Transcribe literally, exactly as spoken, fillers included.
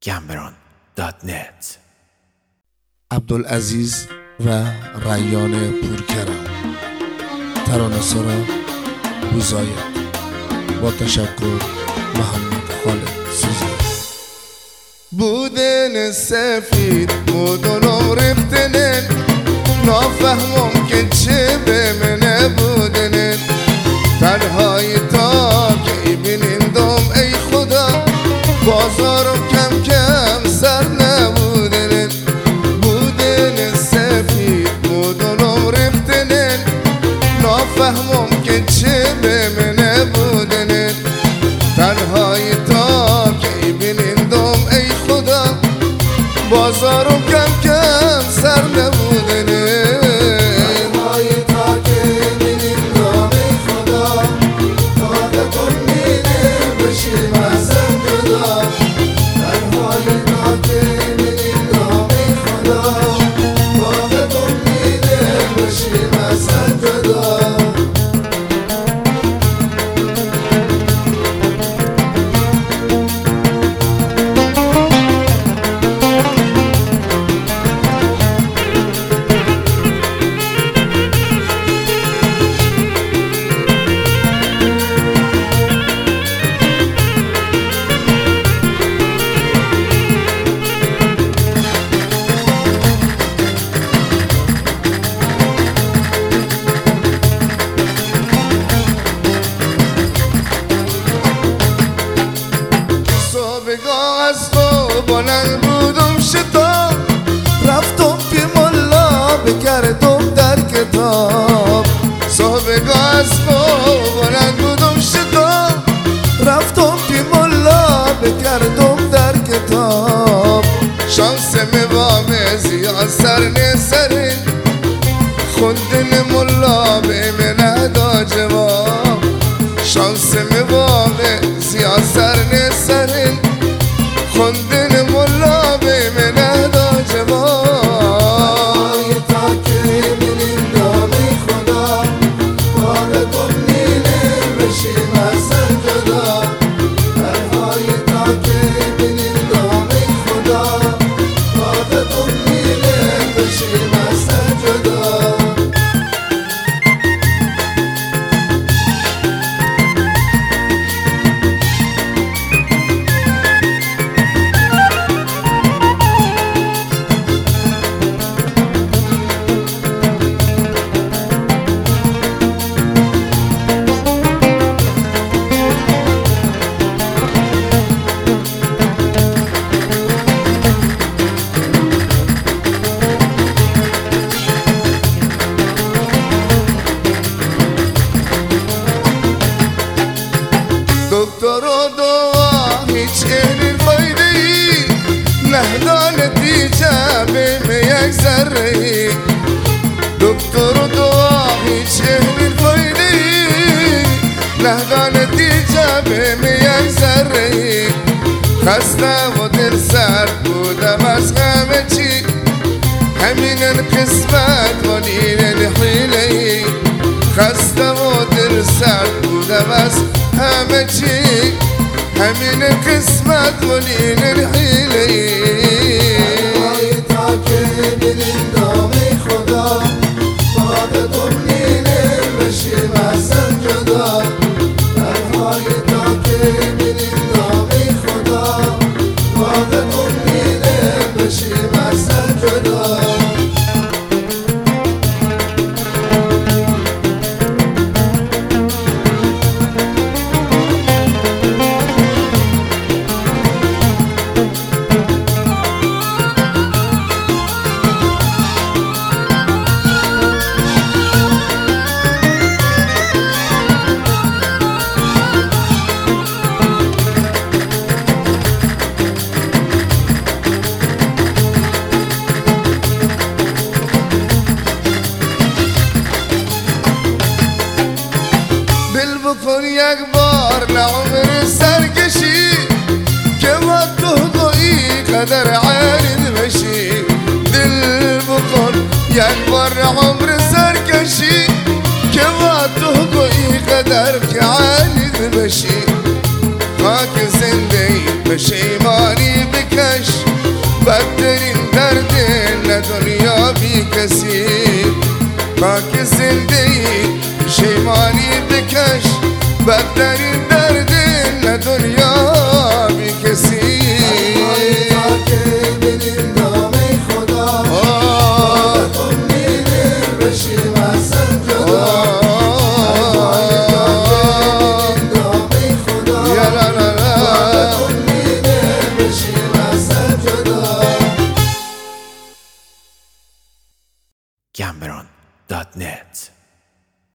گمبران دات نت. عبدالعزیز و ریان پورکرم، ترانه‌سرا بوزاید، با تشکر محمد خالد سوزی. بودن سفید بودن رفتنن نافهمم که چه به منه بودن تنهای تا که بینندم ای خدا بازارم کم کم سر نبودن بودن سفید بودن رفتنن نافهمم که چه به منه بودن تنهای تا که بینندم ای خدا بازارم کم کم سر نبودنه تنهای تا که بینندم ای خدا طاقتم مینه بشیم ازم جدا تنهای تا که بینندم ای خدا طاقتم مینه بشیم ازم جدا. از خواب بلند بودم شتاب رفتم پی ملا بکردم در کتاب صبح از خواب بلند بودم شتاب رفتم پی ملا بکردم در کتاب شانس میوام زیاد سر نسرین خوندن ملا به من ادا جواب شانس میوام زیاد سر نسرین خوندن ملا به من ادا جواب تا که بینندم ای خدا طاقتم مینه بشیم ازم جدا تنهای تا که بینندم ای خدا طاقتم مینه بشیم ازم جدا. دکتر و دوا هیچ این فایده ای نهدا نتیجه بیم یک ذره ای دکتر و دوا هیچ این فایده ای نهدا نتیجه بیم یک ذره ای خسته و دل سرد بودم از همه چی همین قسمت و نین حیله ای خسته و دل سرد بودم از همه چی همین قسمت و نین الحیله تنهای تا که بینندم ای خدا طاقتم مینه بشیم ازم جدا تنهای تا که بینندم ای خدا طاقتم مینه بشیم ازم جدا. بکن یک بار لعمر سرکشی که ما تو گویی قدر عارض بشی دل بکن یک بار لعمر سرکشی که ما تو گویی قدر که عارض بشی خاک زنده پشیمانی بکش بدترین دردin نه دنیا بی کسی خاک زنده ای شیمانی بکش بدترین